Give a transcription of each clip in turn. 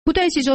ქუთაისის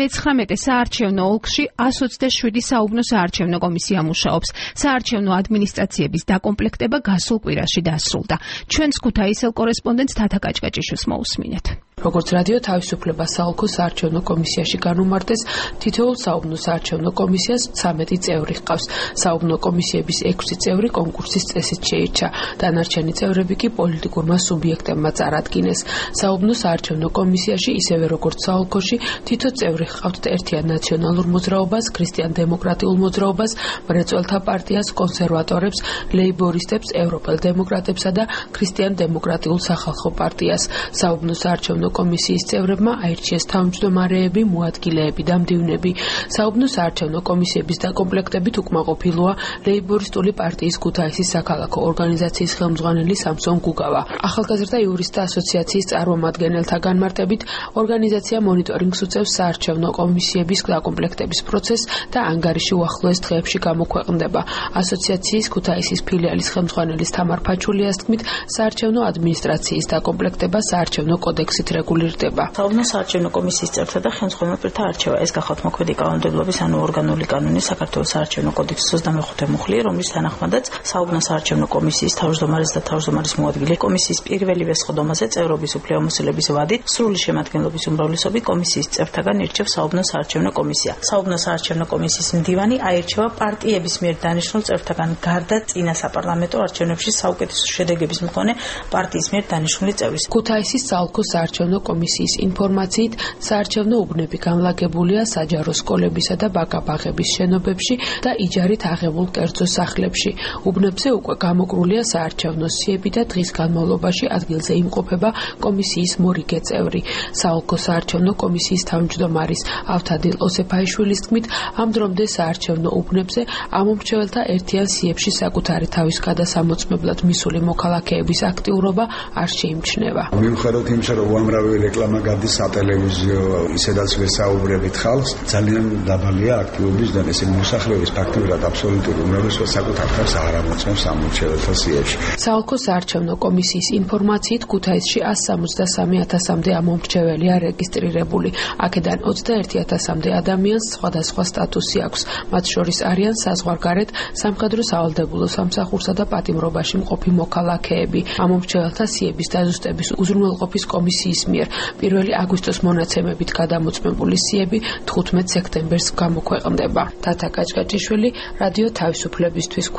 59 საარჩევნო ოლქში 127 საუბნო საარჩევნო კომისია მუშაობს. საარჩევნო ადმინისტრაციების დაკომპლექტება გასულ კვირაში დასრულდა. ჩვენს ქუთაისელ კორესპონდენტს თათა კაჭკაჭიშვილს მოусმინეთ. როგორც რადიო თავისუფლება საოლქო საარჩევნო კომისიაში განუმარტეს, თითოეულ საუბნო საარჩევნო კომისიას 13 წევრი ჰყავს. საუბნო კომისიების 6 წევრი კონკურსის წესით შეირჩა. დანარჩენი წევრები კი პოლიტიკურმა სუბიექტებმა წარადგინეს. საუბნო საარჩევნო კომისიაში ისევე როგორც საოლქოში თითო წევრი ჰყავთ ერთიან ნაციონალურ მოძრაობას, ქრისტიან-დემოკრატიულ მოძრაობას, მრეწველთა პარტიას, კონსერვატორებს, ლეიბორისტებს, ევროპელ დემოკრატებსა და ქრისტიან-დემოკრატიულ სახალხო პარტიას. საუბნო საარჩევნო კომისიის წევრებმა აირჩიეს თავმჯდომარეები, მოადგილეები და მდივნები. საუბნო საარჩევნო კომისიების დაკომპლექტებით უკმაყოფილოა ლეიბორისტული პარტიის ქუთაისის საქალაქო ორგანიზაციის ხელმძღვანელი სამსონ გუგავა. ახალგაზრდა იურისტთა ასოციაციის წარმომადგენელთა განმარტებით, ორგანიზაცია მონიტორინგს უწევს საარჩევნო კომისიების დაკომპლექტების პროცესს და ანგარიში უახლოეს დღეებში გამოქვეყნდება. ასოციაციის ქუთაისის ფილიალის ხელმძღვანელის თამარ ფაჩულიას თქმით, საარჩევნო ადმინისტრაციის დაკომპლექტება საარჩევნო კოდექსით რეგულირდება. საუბნო საარჩევნო კომისიის წევრთა და ხელმძღვანელთა არჩევა ეს გახავთ მოქმედი კანონმდებლობის ანუ ორგანული კანონი საქართველოს საარჩევნო კოდექსის 25 მუხლი, რომლის თანახმადაც საუბნო საარჩევნო კომისიის თავმჯდომარეს და თავმჯდომარის მოადგილე კომისიის პირველივე სხდომაზე წევრობის უფლებამოსილების ვადით სრული შემადგენლობის უმრავლესობით კომისიის წევრთაგან ირჩევს საუბნო საარჩევნო კომისია. საუბნო საარჩევნო კომისიის მდივანი აირჩევა პარტიების მიერ დანიშნულ წევრთაგან გარდა წინა საპარლამენტო არჩევნებში საუკეთესო შედეგების მქონე პარტიის მიერ დანიშნული წევრის. ქუთაისის საოლქო საარჩევნო კომისიის ინფორმაციით, საარჩევნო უბნები განლაგებულია საჯარო სკოლებისა და ბაკა-ბაღების შენობებში და იჯარით აღებულ კერძო სახლებში. უბნებზე უკვე გამოკრულია საარჩევნო სიები და დღის განმავლობაში ადგილზე იმყოფება კომისიის მორიგე წევრი. საოლქო საარჩევნო კომისიის თავმჯდომარის ავთადილ ოსეფაიშვილის თქმით, ამ დრომდე საარჩევნო უბნებზე ამომრჩეველთა ერთიან სიებში საკუთარი თავის გადასამოწმებლად მისული მოქალაქეების აქტიურობა არ შეიმჩნევა. მიუხედავად იმისა, რომ უამრავი რეკლამა გადის სატელევიზიო, ისედაც ვესაუბრებით ხალხს, ძალიან დაბალია აქტივობის და ესე მოსახლეობის ფაქტობრივად აბსოლუტური უმრავლესობა საკუთარ თავს არ ამოწმებს ამომრჩეველთა სიებში. საოლქო საარჩევნო კომისიის ინფორმაციით, ქუთაისში 163,000-მდე ამომრჩეველია რეგისტრირებული. აქედან 21,000-მდე ადამიანს სხვადასხვა სტატუსი აქვს. მათ შორის არიან საზღვარგარეთ, სამხედრო სავალდებულო სამსახურსა და პატიმრობაში მყოფი მოქალაქეები. ამომრჩეველთა სიების დაზუსტების უზრუნველყოფის კომისიის მიერ 1 აგვისტოს მონაცემებით გადამოწმებული სიები 15 სექტემბერს გამოქვეყნდება. თათა კაჭკაჭიშვილი, რადიო თავისუფლებისთვის.